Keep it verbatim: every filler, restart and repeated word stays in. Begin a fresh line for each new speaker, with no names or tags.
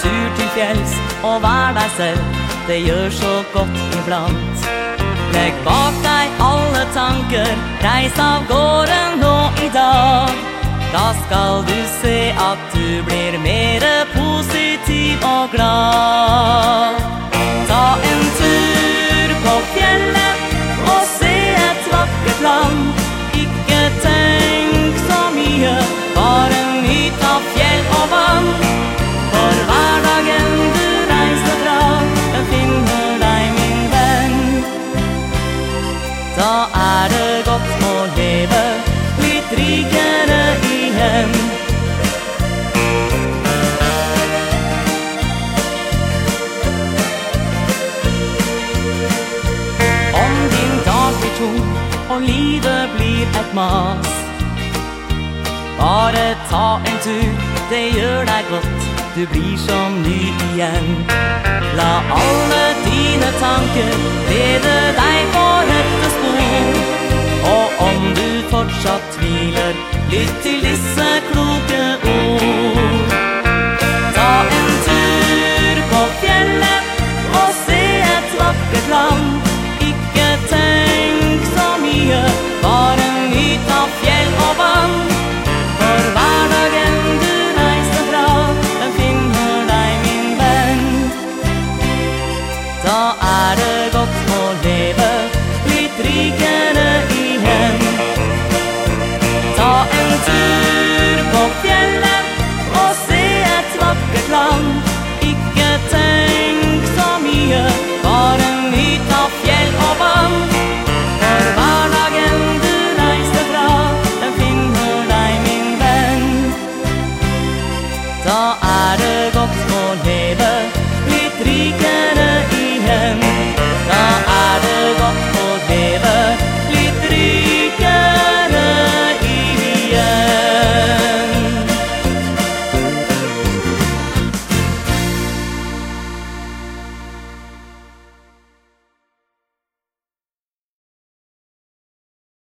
tur til fjells og vær deg selv, det gjør så godt iblant. Legg bak deg alle tanker, reis av gården nå i dag. Da skal du se at du blir mer positiv og glad. Ta en tur på fjellet og se et vakkert land. Ikke tenk så mye, bare nyt av fjell og vann. For hverdagen du reiser fra, den finner deg min venn. Da er det godt å leve litt rikere igjen. Om din dag blir tung og livet blir et mas, bare ta en tur, det gjør deg godt, du blir som ny igjen. La alle dine tanker lede deg på rette spor. Og om du fortsatt tviler, lytt til disse kloke ord. Ta en tur på fjellet og se et vakkert land. Ikke tenk så mye, bare nyt av fjell og vann. For hverdagen du reiser fra, den finner deg min venn. Da